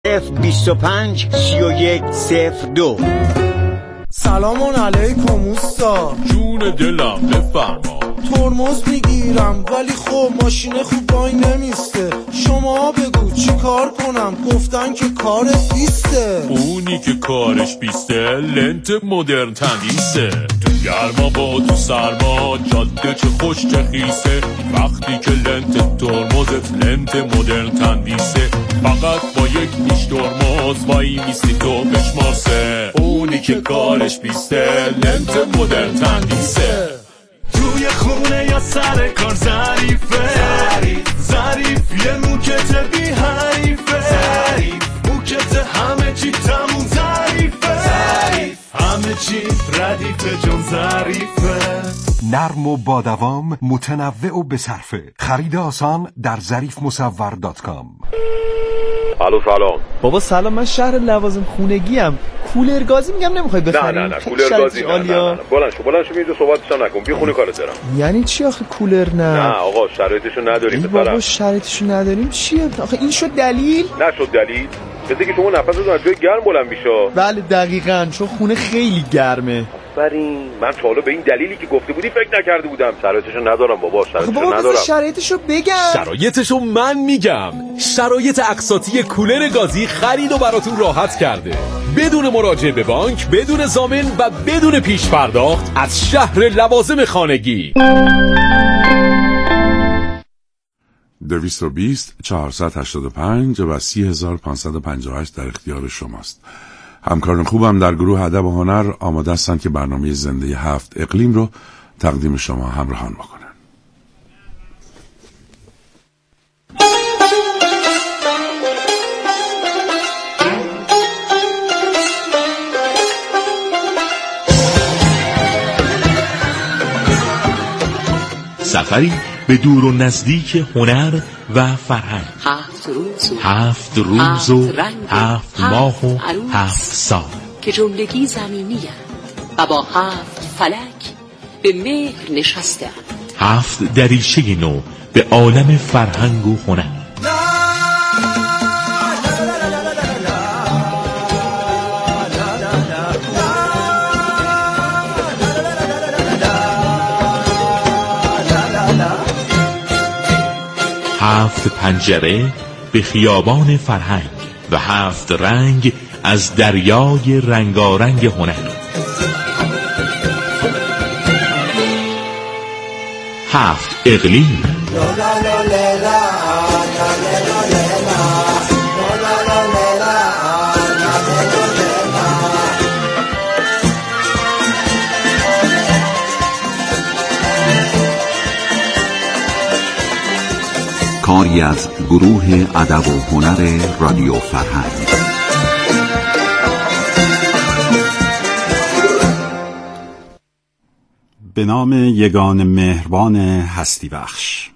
25 3102. سلام علیکم اوستا. جون دلم بفرما. ترمز میگیرم ولی خب ماشین خوب وای نمیسته. شما بگو چی کار کنم؟ گفتن که کارت بیسته. اونی که کارش بیسته لنت مدرن تندیسه. تو گرما با تو سرما جاده چه خوش چه خیسه. وقتی که لنت ترمزت لنت مدرن تندیسه. فقط با یک نیش ترمز وای میستی تو بشمارسه. اونی که کارش بیسته لنت مدرن تندیسه. توی خونه یا سر کار ظریفه. ظریف یه موکت بی حریفه. موکت همه چی تموم ظریفه. همه چی ردیفه جون ظریفه. نرم و با دوام، متنوع و بصرفه. خرید آسان در ظریفمصور.com. الو سلام. بابا سلام، من شهر لوازم خونگی ام. کولر گازی میگم نمیخوای بخری؟ نه کولر گازی نه. بلند شو اینجا صحبتش نکن. بی خونه کارت دارم. یعنی چی آخه کولر نه آقا شرایطشو نداریم. بابا شرایطشو نداریم چیه آخه؟ این شد دلیل؟ نشد دلیل. مثل که شما نفستون از جای گرم بلند میشه. بله دقیقاً، چون خونه خیلی گرمه. من تا حالا به این دلیلی که گفته بودی فکر نکرده بودم. شرایطشو ندارم بابا. شرایطشو بگم. شرایطشو من میگم. شرایط اقساطی کولر گازی خرید و براتون راحت کرده. بدون مراجعه به بانک، بدون ضامن و بدون پیش پرداخت از شهر لوازم خانگی. 220 485 و 30558 در اختیار شماست. همکاران خوبم در گروه ادب و هنر آماده هستند که برنامه زنده 7 اقلیم رو تقدیم شما همراهان بکنن. سفری به دور و نزدیک هنر و فرهنگ. 7 روز و 7 ماه و 7 سال که جملگی زمینی و با 7 فلک به مهر نشسته. 7 دریچه نو به عالم فرهنگ و هنر. هفت پنجره به خیابان فرهنگ و 7 رنگ از دریای رنگارنگ هنر. 7 اقلیم. کاری از گروه ادب و هنر رادیو فرهنگ. به نام یگان مهربان هستی بخش.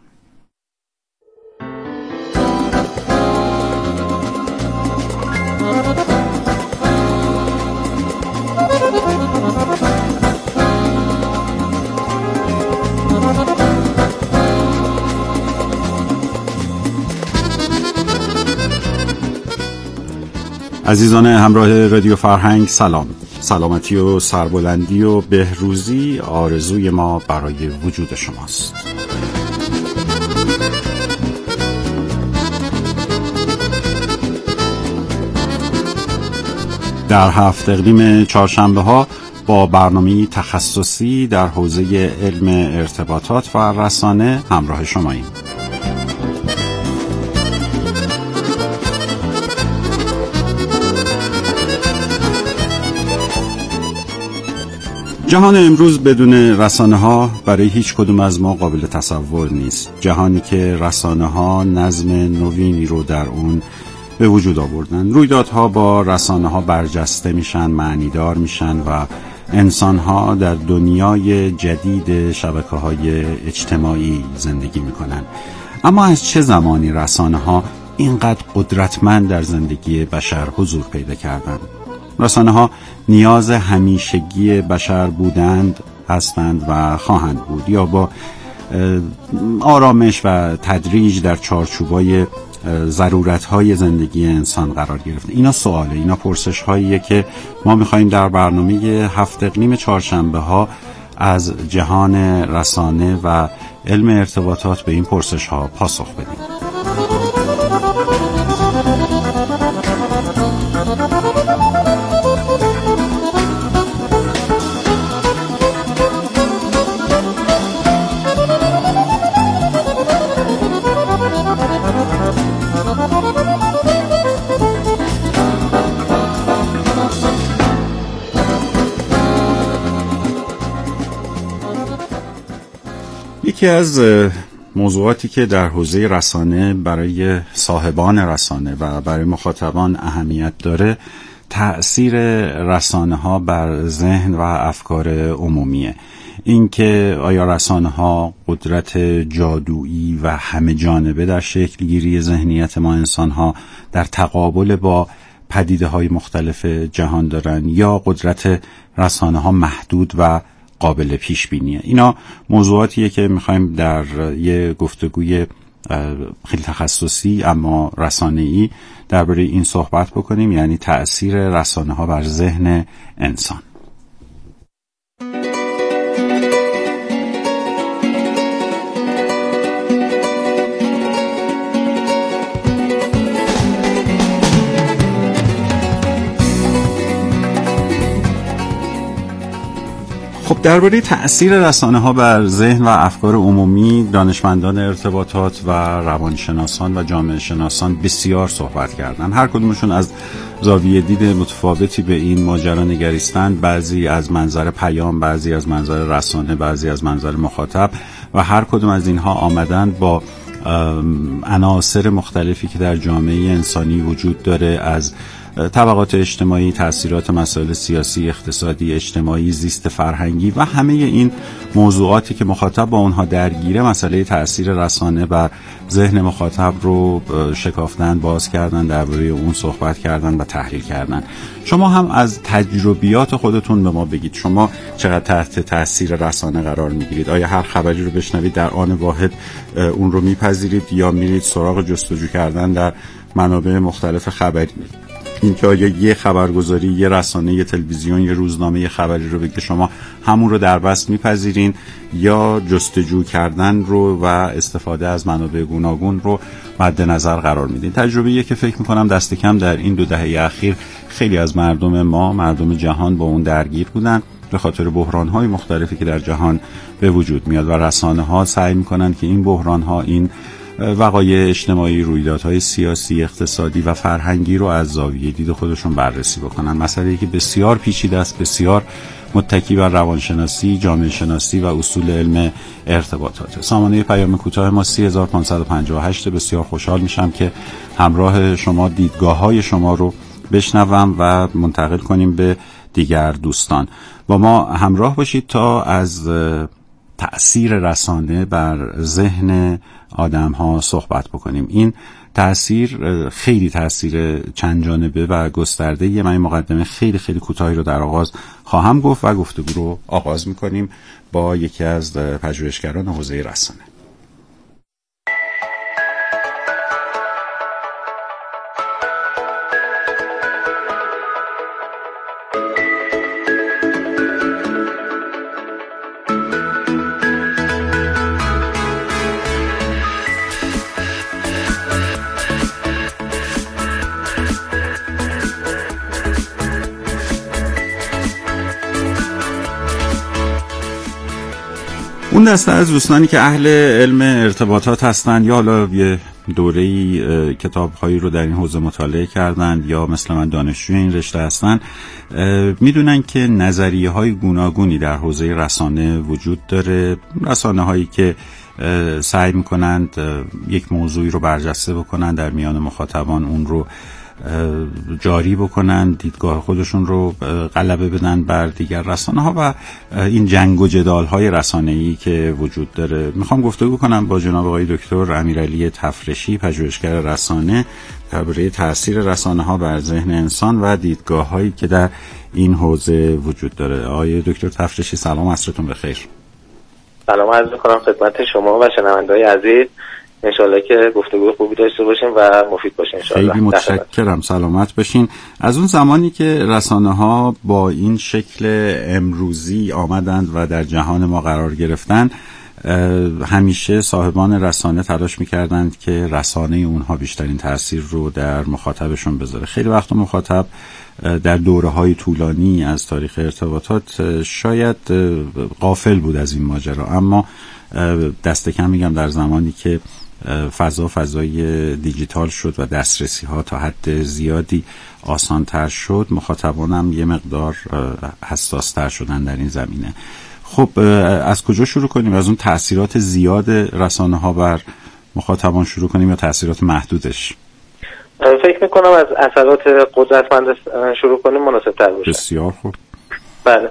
عزیزان همراه رادیو فرهنگ سلام. سلامتی و سربلندی و بهروزی آرزوی ما برای وجود شماست. در 7 اقلیم چهارشنبه ها با برنامه تخصصی در حوزه علم ارتباطات و رسانه همراه شماییم. جهان امروز بدون رسانه‌ها برای هیچ کدوم از ما قابل تصور نیست. جهانی که رسانه‌ها نظم نوینی رو در اون به وجود آوردن. رویدادها با رسانه‌ها برجسته میشن، معنیدار میشن و انسان‌ها در دنیای جدید شبکه‌های اجتماعی زندگی میکنن. اما از چه زمانی رسانه‌ها اینقدر قدرتمند در زندگی بشر حضور پیدا کردند؟ رسانه‌ها نیاز همیشگی بشر بودند، هستند و خواهند بود، یا با آرامش و تدریج در چارچوبای ضرورت‌های زندگی انسان قرار گرفته. اینا سواله، اینا پرسش‌هاییه که ما می‌خوایم در برنامه 7 اقلیم چهارشنبه‌ها از جهان رسانه و علم ارتباطات به این پرسش‌ها پاسخ بدیم. یکی از موضوعاتی که در حوزه رسانه برای صاحبان رسانه و برای مخاطبان اهمیت داره تأثیر رسانه ها بر ذهن و افکار عمومیه. اینکه آیا رسانه ها قدرت جادویی و همه جانبه در شکل گیری ذهنیت ما انسان ها در تقابل با پدیده های مختلف جهان دارن یا قدرت رسانه ها محدود و قابل پیش بینیه. اینا موضوعاتیه که میخوایم در یه گفتگوی خیلی تخصصی اما رسانه‌ای درباره این صحبت بکنیم، یعنی تأثیر رسانه ها بر ذهن انسان. خب درباره تأثیر رسانه ها بر ذهن و افکار عمومی دانشمندان ارتباطات و روانشناسان و جامعه شناسان بسیار صحبت کردن. هر کدومشون از زاویه دید متفاوتی به این ماجرا نگریستند، بعضی از منظر پیام، بعضی از منظر رسانه، بعضی از منظر مخاطب، و هر کدوم از اینها آمدن با عناصر مختلفی که در جامعه انسانی وجود داره، از طبقات اجتماعی، تأثیرات مسائل سیاسی، اقتصادی، اجتماعی، زیست فرهنگی و همه این موضوعاتی که مخاطب با اونها درگیره، مسئله تأثیر رسانه بر ذهن مخاطب رو شکافتن، باز کردن، درباره اون صحبت کردن و تحلیل کردن. شما هم از تجربیات خودتون به ما بگید، شما چقدر تحت تأثیر رسانه قرار میگیرید؟ آیا هر خبری رو بشنوید در آن واحد اون رو میپذیرید یا میرید سراغ جستجو کردن در منابع مختلف خبری؟ اینکه آیا یه خبرگزاری، یه رسانه، یه تلویزیون، یه روزنامه یه خبری رو بگه شما همون رو در بست میپذیرین یا جستجو کردن رو و استفاده از منابع گوناگون رو مد نظر قرار میدین؟ تجربه‌ایه که فکر میکنم دست کم در این 2 دهه اخیر خیلی از مردم ما، مردم جهان با اون درگیر بودن به خاطر بحران‌های مختلفی که در جهان به وجود میاد و رسانه‌ها سعی میکنن که این بحران‌ها، این وقایع اجتماعی، رویدادهای سیاسی، اقتصادی و فرهنگی رو از زاویه دید خودشون بررسی بکنن. مسئله‌ای که بسیار پیچیده است، بسیار متکی بر روانشناسی، جامعه شناسی و اصول علم ارتباطات. سامانه پیام کوتاه ما 3558. بسیار خوشحال میشم که همراه شما دیدگاه‌های شما رو بشنوم و منتقل کنیم به دیگر دوستان. با ما همراه باشید تا از تأثیر رسانه بر ذهن آدم ها صحبت بکنیم. این تأثیر خیلی تأثیر چند جانبه و گسترده‌ایه. من این مقدمه خیلی کوتاهی رو در آغاز خواهم گفت و گفتگو رو آغاز میکنیم با یکی از پژوهشگران حوزه رسانه. اون دسته از دوستانی که اهل علم ارتباطات هستند یا حالا یه دوره‌ای کتاب‌هایی رو در این حوزه مطالعه کردند یا مثل من دانشجوی این رشته هستند، میدونن که نظریه‌های گوناگونی در حوزه رسانه وجود داره. رسانه‌هایی که سعی می‌کنند یک موضوعی رو برجسته بکنن در میان مخاطبان، اون رو جاری بکنن، دیدگاه خودشون رو غلبه بدن بر دیگر رسانه‌ها و این جنگ و جدال‌های رسانه‌ای که وجود داره. میخوام گفتگو کنم با جناب آقای دکتر امیرعلی تفرشی، پژوهشگر رسانه، درباره تأثیر رسانه‌ها بر ذهن انسان و دیدگاه‌هایی که در این حوزه وجود داره. آقای دکتر تفرشی سلام، عصرتون بخیر. سلام عرض می‌کنم خدمت شما و شنونده‌های عزیز. انشالله که گفتگوی خوبی داشته باشیم و مفید باشه انشالله. خیلی متشکرم، سلامت باشین. از اون زمانی که رسانه ها با این شکل امروزی آمدند و در جهان ما قرار گرفتن، همیشه صاحبان رسانه تلاش میکردند که رسانه اونها بیشترین تأثیر رو در مخاطبشون بذاره. خیلی وقت مخاطب در دوره‌های طولانی از تاریخ ارتباطات شاید غافل بود از این ماجرا، اما دست کم میگم در زمانی که فضای دیجیتال شد و دسترسی ها تا حد زیادی آسان‌تر شد، مخاطبانم یه مقدار حساس‌تر شدن در این زمینه. خب از کجا شروع کنیم؟ از اون تأثیرات زیاد رسانه ها بر مخاطبان شروع کنیم یا تأثیرات محدودش؟ فکر میکنم از اثرات قدرتمند شروع کنیم مناسب تر باشه. بسیار خوب. بله،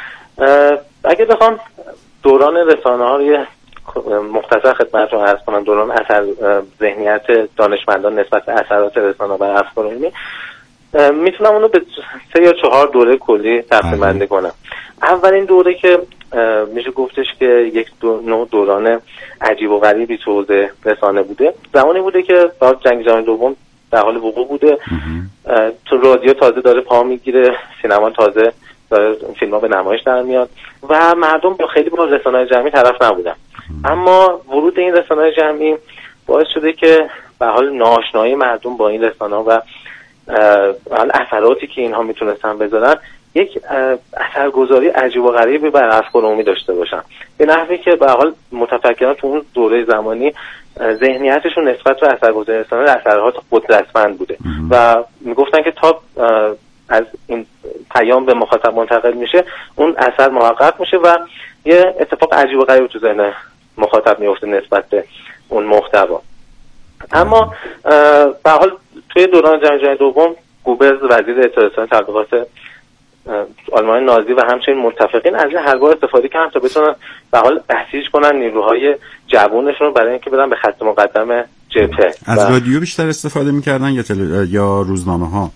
اگه بخوام دوران رسانه ها رو مختصر خدمتتون عرض کنم، دوران اثر ذهنیت دانشمندان نسبت به اثرات رسانه بر افکار علمی، میتونم اونو به 3 یا 4 دوره کلی تقسیم بندی کنم. اولین دوره که میشه گفتش که یک نوع دوران عجیب و غریبی تو حوزه رسانه بوده، زمانی بوده که بعد جنگ جهانی دوم در حال وقوع بوده، تو رادیو تازه داره پا میگیره، سینما تازه داره فیلم‌ها به نمایش در میاد و مردم با خیلی با رسانه‌های جمعی طرف نبودن. اما ورود این رسانه‌های جمعی باعث شده که به حال ناآشنایی مردم با این رسانه‌ها و اثراتی که اینها میتونستن بذارن یک اثرگذاری عجیب و غریبی بر افکار عمومی داشته باشن، به نحوی که به حال متفکران تو اون دوره زمانی ذهنیتشون نسبت به اثرگذاری رسانه اثرات قدرتمند بوده و میگفتن که تا از این پیام به مخاطب منتقل میشه اون اثر محقق میشه و یه اتفاق عجیب و غریب تو ذهن مخاطب میفته نسبت به اون محتوا. اما به حال توی دوران جنگ جهانی دوم گوبلز وزیر اطلاعات تبلیغات آلمان نازی و همچنین متفقین از این حلوا استفاده کردن تا بتونن به حال بسیج کنن نیروهای جوانشون برای اینکه برن به خط مقدم جبهه. از رادیو بیشتر استفاده می‌کردن یا روزنامه‌ها؟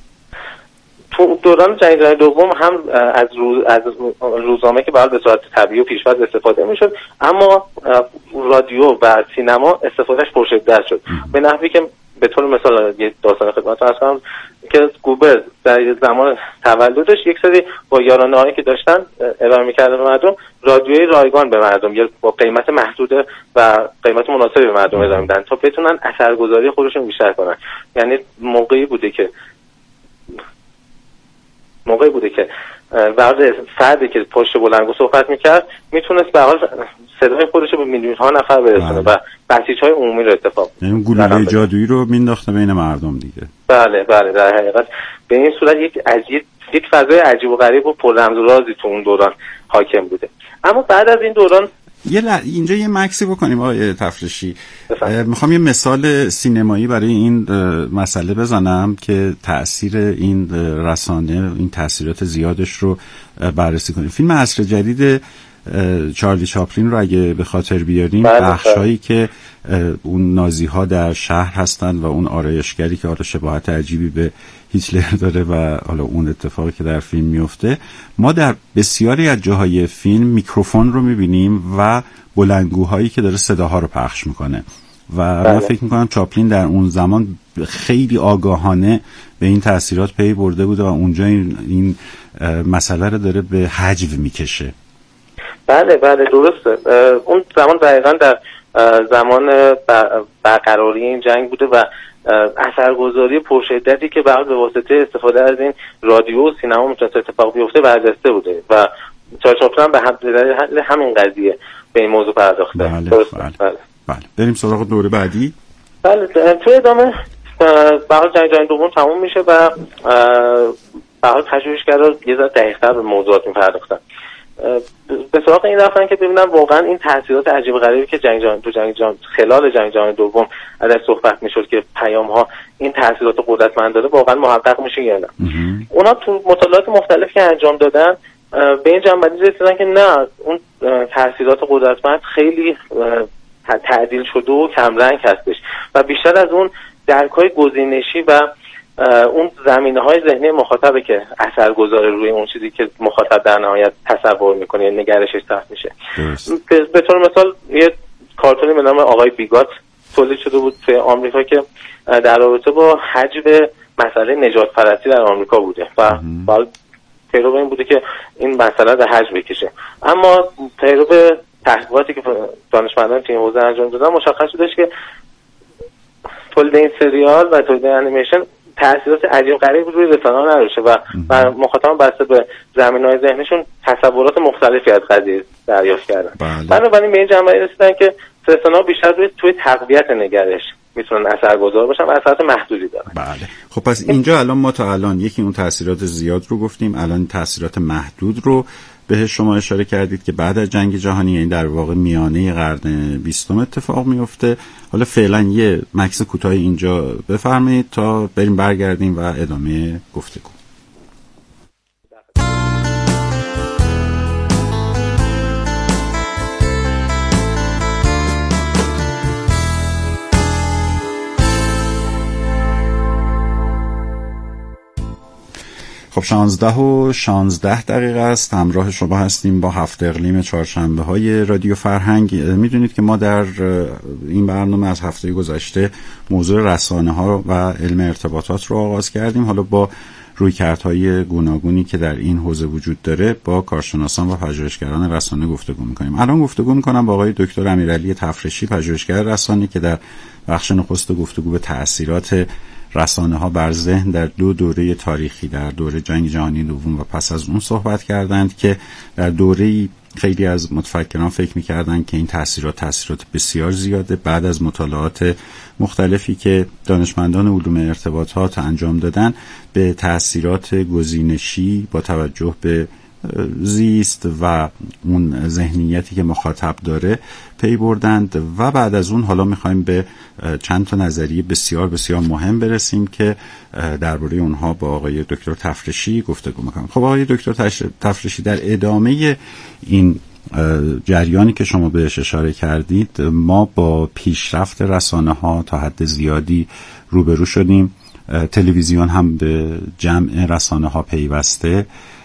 تو دوران جنگ جهانی دوم هم از روزنامه که به حال به صورت طبیعی و پیش‌فرض استفاده می‌شد، اما رادیو و سینما استفادهش پرشدت شد، به نحوی که به طور مثال یه داستان خدمتتون عرض کنم که گوبل در زمان تولدش یک سری با یارانه‌هایی که داشتن ارائه می‌کردن به مردم، رادیوی رایگان به مردم یا با قیمت محدود و قیمت مناسبی به مردم ارائه میدن تا بتونن اثرگذاری خودشون بیشتر کنن. یعنی موقعی بوده که بعد فردی که پشت بلندگو صحبت میکرد میتونست به حال صدای خودش رو به میلیون‌ها نفر برسونه و بسیج‌های عمومی رو اتفاق بیفته. یعنی گلوله جادویی رو مینداخته بین مردم دیگه. بله در حقیقت به این صورت یک فضای عجیب و غریب و پر رمز و رازی تو اون دوران حاکم بوده. اما بعد از این دوران اینجا یه مکسی بکنیم آقای تفرشی. میخوام یه مثال سینمایی برای این مسئله بزنم که تأثیر این رسانه، این تأثیرات زیادش رو بررسی کنیم. فیلم عصر جدید چارلی چاپلین رو اگه به خاطر بیاریم، بخشایی که اون نازی ها در شهر هستن و اون آرایشگری که حالا شباهت عجیبی به هیتلر داره و حالا اون اتفاقی که در فیلم میفته، ما در بسیاری از جاهای فیلم میکروفون رو میبینیم و بلندگوهایی که داره صداها رو پخش میکنه و من فکر میکنم چاپلین در اون زمان خیلی آگاهانه به این تأثیرات پی برده بود و اونجا این مسئله رو داره به حجو میکشه. بله درسته. اون زمان دقیقا در زمان برقراری این جنگ بوده و اثرگذاری پرشدتی که به واسطه استفاده از این رادیو و سینما میتونست اتفاق بیفته برجسته بوده و چاپلین به همین قضیه به این موضوع پرداخته. بله. بریم سراغ دوره بعدی. بله، توی ادامه به حال جنگ جهانی دوم تموم میشه و به حال پژوهشگرا یه ذره دقیق‌تر به موضوعات میپرداختن. به سراغ این رفتن که ببینن واقعا این تاثیرات عجیب و غریبی که خلال جنگ جهانی دوم ازش صحبت میشد که پیام ها این تاثیرات قدرتمند داره واقعا محقق میشه یا نه. اونا تو مطالعات مختلفی که انجام دادن به این جنبندی رسیدن که نه، اون تاثیرات قدرتمند خیلی تعدیل شده و کمرنگ هستش و بیشتر از اون درک‌های گزینشی و اون زمینه‌های ذهنی مخاطبه که اثر گذاره روی اون چیزی که مخاطب در نهایت تصور میکنه یا نگرشش سخت میشه. به طور مثال یه کارتونی به نام آقای بیگات تولید شده بود توی آمریکا که در رابطه با حجم مسئله نجات پرستی در آمریکا بوده و پیرو این بوده که این مسئله در حجم بکشه. اما پیرو تحقیقاتی که دانشمندان توی این حوزه انجام دادن مشخص شدش که تولید این سریال و تولید انیمیشن تأثیرات عجیب غریب روی رسانه‌ها نداشته و مخاطبان بسته به زمینه‌های ذهنشون تصورات مختلفی از قضیه دریافت کردن. بنابراین به این جمعیت رسیدن که رسانه‌ها بیشتر توی تقویت نگرش میتونن اثرگذار باشن و اثرات محدودی دارن. بله. خب پس اینجا الان ما تا الان یکی اون تاثیرات زیاد رو گفتیم، الان تاثیرات محدود رو بهش شما اشاره کردید که بعد از جنگ جهانی، یعنی در واقع میانه قرن 20 اتفاق میفته. حالا فعلا یه مکس کوتاه اینجا بفرمایید تا بریم برگردیم و ادامه گفتگو. خب 11:16 است. همراه شما هستیم با 7 اقلیم چهارشنبه های رادیو فرهنگ. میدونید که ما در این برنامه از هفته گذشته موضوع رسانه ها و علم ارتباطات رو آغاز کردیم. حالا با رویکردهای گوناگونی که در این حوزه وجود داره با کارشناسان و پژوهشگران رسانه گفتگو می‌کنیم. الان گفتگو می‌کنم با آقای دکتر امیرعلی تفرشی، پژوهشگر رسانه‌ای که در بخش نخست گفتگو به تأثیرات رسانه ها بر ذهن در 2 دوره تاریخی، در دوره جنگ جهانی دوم و پس از اون صحبت کردند که در دوره‌ای خیلی از متفکران فکر می‌کردند که این تأثیرات بسیار زیاده. بعد از مطالعات مختلفی که دانشمندان علوم ارتباطات انجام دادن به تأثیرات گزینشی با توجه به زیست و اون ذهنیتی که مخاطب داره پی بردند و بعد از اون حالا میخوایم به چند تا نظریه بسیار بسیار مهم برسیم که درباره اونها با آقای دکتر تفرشی گفتگو میکنم. خب آقای دکتر تفرشی، در ادامه این جریانی که شما بهش اشاره کردید ما با پیشرفت رسانه ها تا حد زیادی روبرو شدیم. تلویزیون هم به جمع رسانه ها پیوسته،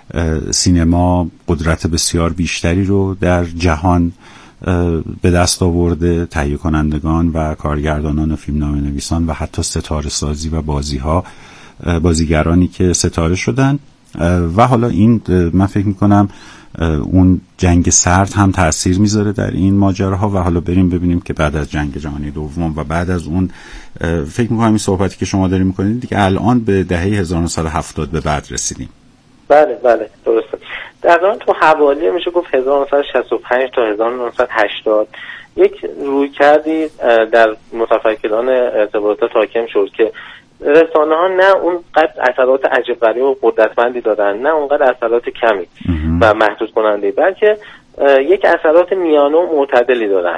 سینما قدرت بسیار بیشتری رو در جهان به دست آورده، تهیه کنندگان و کارگردانان و فیلمنامه نویسان و حتی ستاره سازی و بازیگرانی که ستاره شدن و حالا این من فکر میکنم اون جنگ سرد هم تأثیر میذاره در این ماجراها و حالا بریم ببینیم که بعد از جنگ جهانی دوم و بعد از اون فکر میکنم این صحبتی که شما داریم میکنید دیگه الان به دهه 1970 به بعد رسیدیم. بله درسته. در تو حوالی میشه گفت 1965 تا 1980 یک رویکردی در متفکران ارتباطات حاکم شد که رسانه ها نه اونقدر اثرات عجیب غریب و قدرتمندی دارن، نه اونقدر اثرات کمی و محدود کننده، بلکه یک اثرات میانه و معتدلی دارن.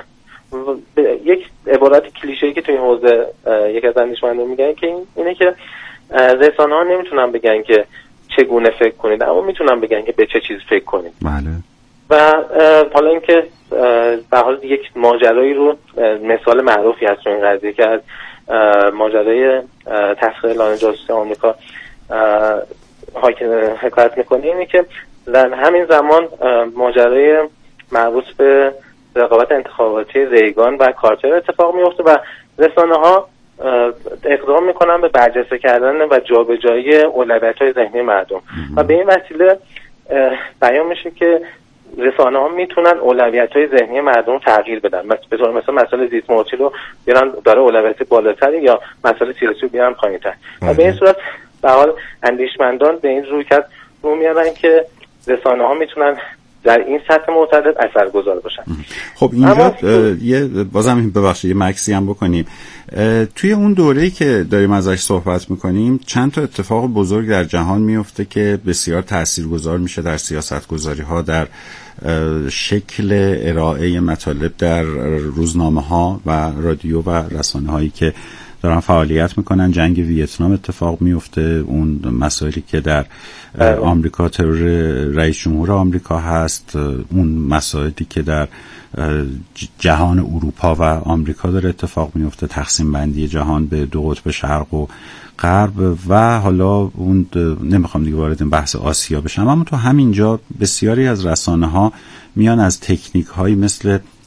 یک عبارت کلیشه‌ای که تو این حوزه یک از دانشمندان میگن که اینه که رسانه ها نمیتونن بگن که چگونه فکر کنید، اما میتونن بگن که به چه چیز فکر کنید. بله. و حالا اینکه به حال یک ماجرایی رو مثال معروفی هست تو این قضیه که از ماجرای تسخیر لانه جاسوسی آمریکا حکایت میکنه، اینه که در همین زمان ماجرای مربوط به رقابت انتخاباتی ریگان و کارتر اتفاق میفته و رسانه ها اقدام میکنن به برجسته کردن و جابجایی اولویت‌های ذهنی مردم و به این وسیله بیان میشه که رسانه ها میتونن اولویت‌های ذهنی مردم رو تغییر بدن. به طور مثلا مسئله زیست محیطی رو بیارن داره اولویت بالاتری یا مسئله سیاسی رو بیارن پایین‌تر. و به این صورت به حال اندیشمندان به این رویکرد رو میارن که رسانه ها میتونن در این سطح معتدل اثرگذار باشن. خب اینجا بازم ببخشید یه مکسی هم بکنیم. توی اون دوره‌ای که داریم ازش صحبت میکنیم چند تا اتفاق بزرگ در جهان میفته که بسیار تاثیرگذار میشه در سیاستگذاری‌ها، در شکل ارائه مطالب در روزنامه‌ها و رادیو و رسانه‌هایی که دارن فعالیت میکنن. جنگ ویتنام اتفاق میفته، اون مسائلی که در آمریکا ترور رئیس جمهور آمریکا هست، اون مسائلی که در جهان اروپا و آمریکا داره اتفاق میفته، تقسیم بندی جهان به 2 قطب شرق و غرب و حالا اون نمیخوام دیگه وارد این بحث آسیا بشم، اما تو همینجا بسیاری از رسانه ها میان از تکنیک هایی مثل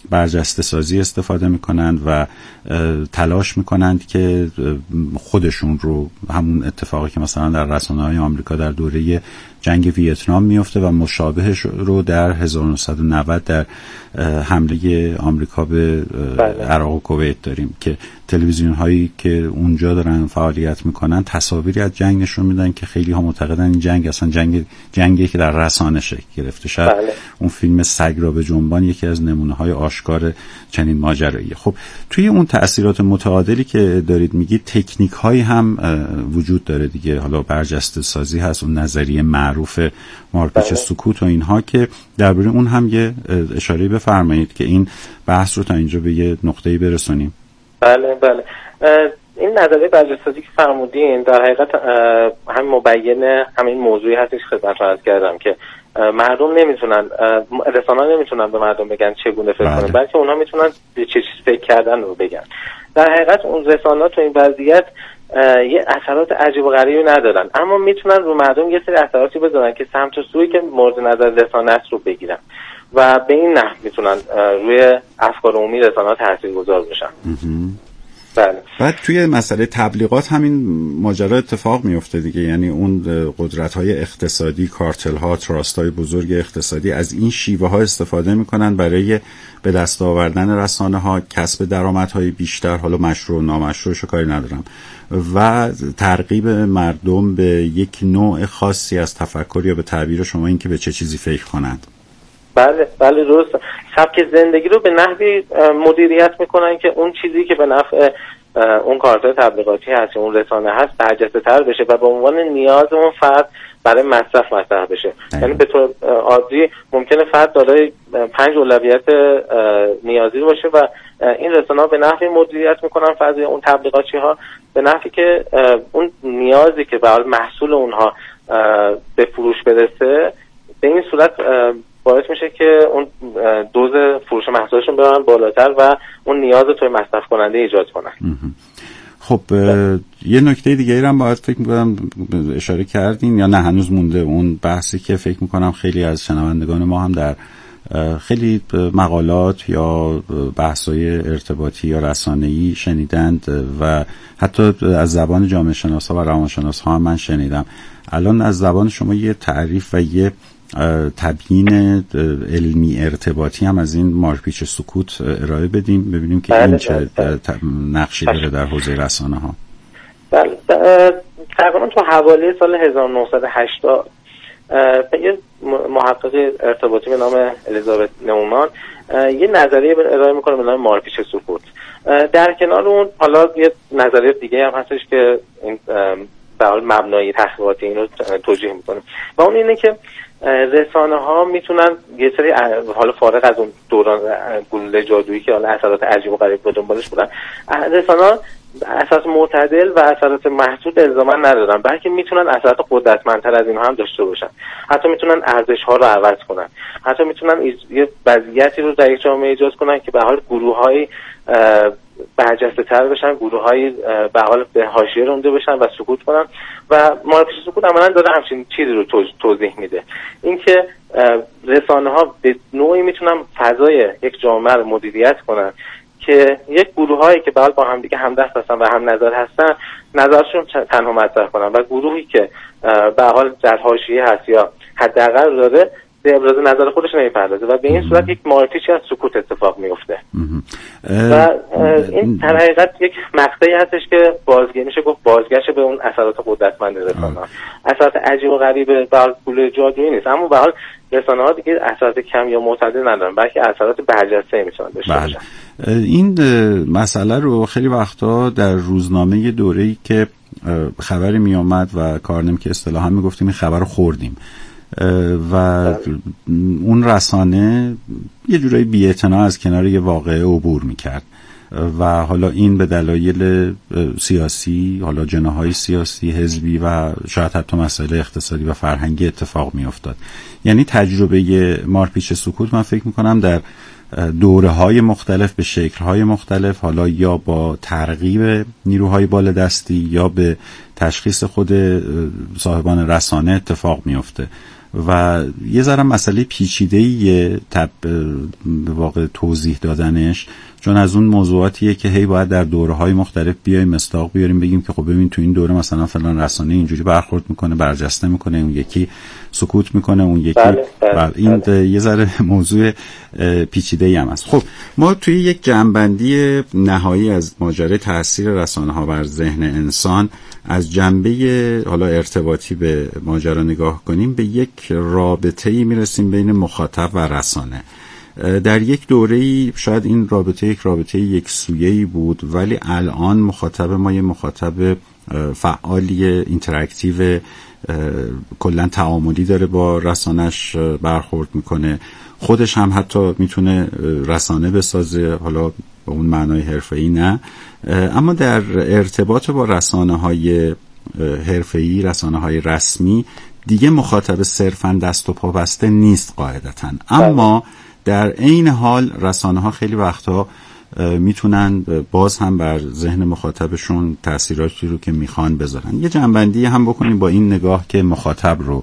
برجسته سازی استفاده میکنند و تلاش میکنند که خودشون رو، همون اتفاقی که مثلا در رسانه‌های آمریکا در دوره جنگ ویتنام میفته و مشابهش رو در 1990 در حمله آمریکا به عراق و کویت داریم که تلویزیون هایی که اونجا دارن فعالیت میکنن تصاویری از جنگ نشون میدن که خیلی ها معتقدن این جنگ اصلا جنگی که در رسانه شکل گرفته. شاید اون فیلم سگ را به جنبان یکی از نمونه های آشکار چنین ماجراییه. خب توی اون تأثیرات متعادلی که دارید میگید تکنیک هایی هم وجود داره دیگه، حالا برجسته سازی هست، اون نظریه معروف مارپیچ سکوت و اینها که درباره اون هم یه اشاره بفرمایید که این بحث رو تا اینجا به یه نقطه‌ای برسونیم. بله این نظریه برجسته سازی که فرمودین در حقیقت هم مبین همین موضوعی هستش خدمتتون عرض کردم که مردم نمیتونن، رسانه‌ها نمیتونن به مردم بگن چگونه فکر کنن، بلکه اونها میتونن به چه چیز فکر کردن رو بگن. در حقیقت اون رسانه‌ها تو این وضعیت یه اثرات عجیب و غریبی ندارن، اما میتونن رو مردم یه سری اثراتی بذارن که سمت و سویی که مورد نظر رسانه است رو بگیرن و به این نحو میتونن روی افکار عمومی رسانه‌ها تاثیرگذار بشن. بعد توی مسئله تبلیغات همین ماجرا اتفاق میفته دیگه، یعنی اون قدرت‌های اقتصادی، کارتل‌ها، تراست‌های بزرگ اقتصادی از این شیوه ها استفاده میکنن برای به دست آوردن رسانه‌ها، کسب درآمدهای بیشتر، حالا مشروع و نامشروعش کاری ندارم، و ترغیب مردم به یک نوع خاصی از تفکر یا به تعبیر شما این که به چه چیزی فکر کنند. بله درست. سبک زندگی رو به نحوی مدیریت میکنن که اون چیزی که به نفع اون کارتای تبلیغاتی هست، اون رسانه هست، برجسته تر بشه و به عنوان نیاز اون فرد برای مصرف مطرح بشه. یعنی به طور عادی ممکنه فرد دارای 5 اولویت نیازی باشه و این رسانه‌ها به نحوی مدیریت میکنن فضای اون تبلیغاتی ها به نحوی که اون نیازی که به محصول اونها به فروش برسه به این صورت باعث میشه که اون دوز فروش محصولشون ببرن بالاتر و اون نیاز توی مصرف کننده ایجاد کنن. خب یه نکته دیگه هم باید فکر میکنم اشاره کردین یا نه هنوز مونده، اون بحثی که فکر میکنم خیلی از شنوندگان ما هم در خیلی مقالات یا بحث‌های ارتباطی یا رسانه‌ای شنیدند و حتی از زبان جامعه شناسا و روانشناسا هم من شنیدم. الان از زبان شما یه تعریف و یه تبیین علمی ارتباطی هم از این مارپیچ سکوت ارائه بدیم ببینیم که این چه نقشی داره در حوزه رسانه ها. بله تقریبا تو حوالی سال 1980 یه محقق ارتباطی به نام الیزابت نومان یه نظریه ارائه میکنه به نام مارپیچ سکوت. در کنار اون حالا یه نظریه دیگه هم هستش که این به حال مبنای تحقیقاتی اینو توجیه میکنه و اون اینه که رسانه ها میتونن یه سری حالا فارغ از اون دوران گلوله جادویی که حالا اثرات عجیب و غریب به دنبالش بودن، رسانه ها اثرات معتدل و اثرات محدود الزاما ندارن، بلکه میتونن اثرات قدرتمندتر از اینها هم داشته باشن. حتی میتونن ارزش ها رو عوض کنن، حتی میتونن یه وضعیتی رو در یک جامعه ایجاد کنن که به حال گروه‌های برجسته تر بشن، گروه‌های به حال به حاشیه رونده بشن و سکوت کنن و مارپیچ سکوت عملاً داره همچین چیزی رو توضیح میده، اینکه رسانه‌ها به نوعی میتونن فضای یک جامعه رو مدیریت کنن که یک گروه‌هایی که به حال با هم دیگه همدست هستن و هم نظر هستن نظرشون تنها مطرح کنن و گروهی که به حال در حاشیه هست یا حداقل داره به ابراز نظر خودش نمیپردازه و به این صورت یک مارپیچی از سکوت اتفاق میفته. و این در حقیقت یک مقطعی هستش که میشه گفت بازگشت به اون اثرات قدرتمند رسانه‌ها. اثرات عجیب و غریب به حال پول جادویی نیست، اما به حال رسانه‌ها دیگه اثرات کم یا معتدل ندارن، بلکه اثرات برجسته میتونن داشته باشن. این مسئله رو خیلی وقتا در روزنامه دوره‌ای که خبری می اومد و کارنم که اصطلاحاً میگفتیم این خبر رو خوردیم و اون رسانه یه جورایی بی‌اعتنا از کنار یه واقعه عبور میکرد و حالا این به دلایل سیاسی، حالا جناح‌های سیاسی، حزبی و شاید حتی مسائل اقتصادی و فرهنگی اتفاق میافتاد. یعنی تجربه مارپیچ سکوت من فکر میکنم در دوره‌های مختلف به شکل‌های مختلف، حالا یا با ترغیب نیروهای بالادستی یا به تشخیص خود صاحبان رسانه اتفاق میفته و یه ذره مسئله پیچیده‌ایه به واقع توضیح دادنش، چون از اون موضوعاتیه که هی باید در دوره‌های مختلف بیایم مصداق بیاریم بگیم که خب ببین تو این دوره مثلا فلان رسانه اینجوری برخورد میکنه، برجسته میکنه، اون یکی سکوت میکنه، اون یکی این یه ذره موضوع پیچیده‌ای هم هست. خب ما توی یک جمع‌بندی نهایی از ماجرای تاثیر رسانه‌ها بر ذهن انسان از جنبه حالا ارتباطی به ماجرا نگاه کنیم، به یک رابطه‌ای میرسیم بین مخاطب و رسانه. در یک دوره‌ای شاید این رابطه یک رابطه یک سویه‌ای بود، ولی الان مخاطب ما یه مخاطب فعالی، اینتراکتیو، کلا تعاملی داره، با رسانش برخورد میکنه، خودش هم حتی میتونه رسانه بسازه، حالا به اون معنای حرفه‌ای نه، اما در ارتباط با رسانه‌های حرفه‌ای، رسانه‌های رسمی دیگه مخاطب صرفاً دست و پا بسته نیست قاعدتاً، اما در عین حال رسانه‌ها خیلی وقتها میتونن باز هم بر ذهن مخاطبشون تأثیراتی رو که میخوان بذارن. یه جنبندی هم بکنیم با این نگاه که مخاطب رو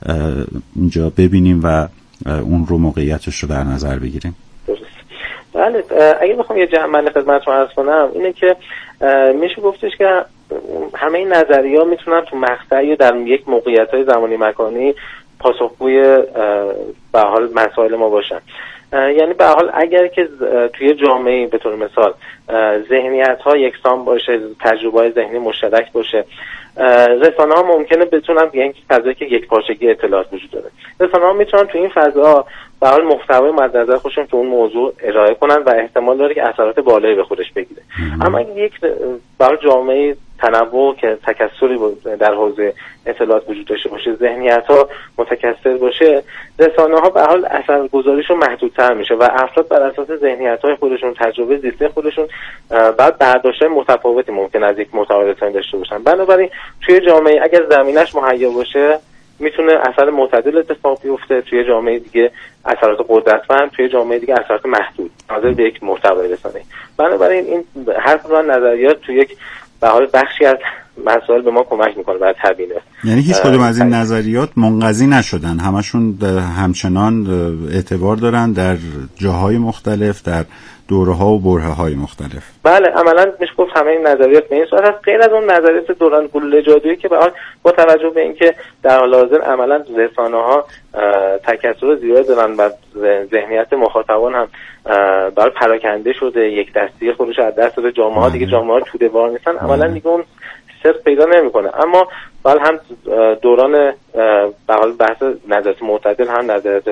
اینجا ببینیم و اون رو موقعیتش رو در نظر بگیریم. درست. بله، اگه بخوام یه جنبندی خدمتتون عرض کنم اینه که میشه گفتش که همه این نظریه‌ها میتونن تو مقطعی یا در یک موقعیت‌های زمانی مکانی پاسخگوی به حال مسائل ما باشن. یعنی به حال اگر که توی جامعه به طور مثال ذهنیت‌ها یکسان باشه، تجربه‌های ذهنی مشترک باشه، رسانه‌ها ممکنه بتونن بیان که فضایی که یک پارچگی اطلاعات وجود داره، رسانه‌ها میتونن تو این فضا به حال محتوای مد نظر خودشون تو اون موضوع ارائه کنن و احتمال داره که اثرات بالایی به خودش بگیره. اما اگه یک به حال جامعه تنوع که تکثری در حوزه اطلاعات وجود داشته باشه، ذهنیت‌ها متکثر باشه، رسانه‌ها به حال اثرگذاریشون محدودتر میشه و افراد بر اساس ذهنیت‌های خودشون، تجربه زیسته خودشون بعد برداشت‌های متفاوتی ممکن از یک محتوای رسانه‌ای داشته باشن. بنابراین توی جامعه اگر زمینش مهیا باشه میتونه اثر معتدل اتفاق بیفته، توی جامعه دیگه اثرات قدرتمند، توی جامعه دیگه اثرات محدود ناظر به یک محتوای رسانه‌ای. بنابراین این هر کدوم نظریات توی یک به حال بخشی از مسائل به ما کمک میکنه برای تبیینه. یعنی هیچ کدوم از این نظریات منقضی نشدن، همشون همچنان اعتبار دارن در جاهای مختلف، در دوره‌ها و برهه‌های مختلف. بله، عملاً میشه گفت همه این نظریات به این صورت هست، غیر از اون نظریات دوران گلوله جادویی که به حال با توجه به اینکه در حال حاضر عملاً رسانه‌ها تکثر زیاد دارن و ذهنیت مخاطبان هم برای پراکنده شده، یک دستی خودش از دست داده، جامعه‌ها دیگه جامعه‌ها توده‌وار نیستن، عملاً دیگه اون صدق پیدا نمی‌کنه. اما حالا هم دوران به حال بحث نظریات معتدل، هم نظریات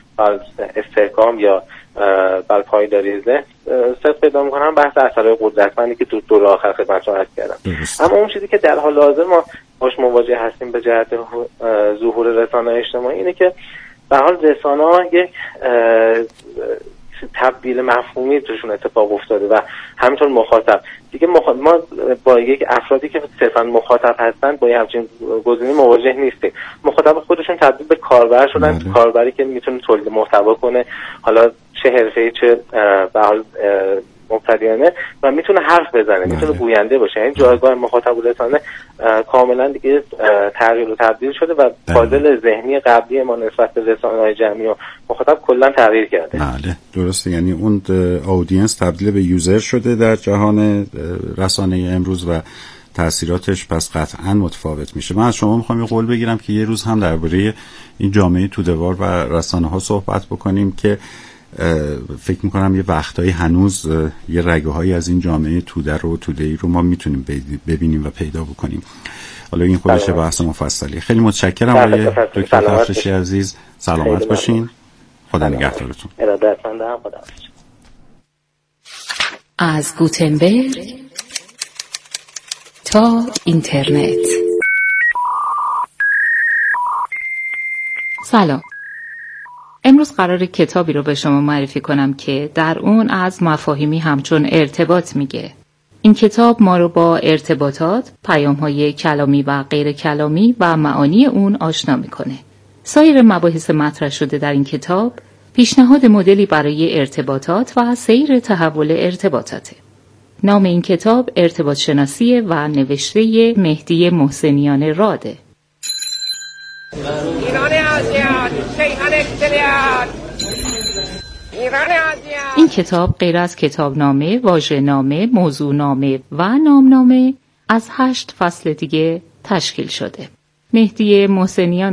استحکام یا بر پایداری ذهن صدق پیدا می‌کنم، بحث اثرهای قدرتمندی که تو دور آخر خدمتتون عرض کردم. اما اون چیزی که در حال حاضر ما باش مواجه هستیم به جهت ظهور رسانه‌های اجتماعی اینه که به حال رسانه‌ها یک تبدیل مفهومی توشون اتفاق افتاده و همینطور مخاطب دیگه ما با یک افرادی که صرفا مخاطب هستن با همچین گزینه‌ای مواجه نیستیم. مخاطب خودشون تبدیل به کاربر شدن، کاربری که میتونه تولید محتوا کنه، حالا چه حرفه‌ای چه به حال مبتدیانه، و میتونه حرف بزنه، میتونه گوینده باشه. این جایگاه مخاطب و رسانه کاملا دیگه تغییر و تبدیل شده و مدل ذهنی قبلی ما نسبت به رسانه‌های جمعی و مخاطب کلا تغییر کرده. بله درسته، یعنی اون اودینس تبدیل به یوزر شده در جهان رسانه امروز و تأثیراتش پس قطعا متفاوت میشه. من از شما میخوام یه قول بگیرم که یه روز هم درباره این جامعه توده‌وار و رسانه‌ها صحبت بکنیم که فکر میکنم یه وقتایی هنوز یه رگه‌هایی از این جامعه توده‌ای رو ما میتونیم ببینیم و پیدا بکنیم. حالا این خودشه بحث مفصلی. خیلی متشکرم آقای دکتر تفرشی عزیز، سلامت باشین، خدا نگهدارتون. ارادتمندم، خدا. از گوتنبرگ تا اینترنت. سلام. امروز قراره کتابی رو به شما معرفی کنم که در اون از مفاهیمی همچون ارتباط میگه. این کتاب ما رو با ارتباطات، پیام‌های کلامی و غیر کلامی و معانی اون آشنا میکنه. سایر مباحث مطرح شده در این کتاب پیشنهاد مدلی برای ارتباطات و سیر تحول ارتباطاته. نام این کتاب ارتباط شناسی و نوشته مهدی محسنیان راده. این کتاب غیر از کتابنامه، واژه‌نامه، موضوعنامه و نامنامه از 8 فصل دیگه تشکیل شده. مهدی محسنیان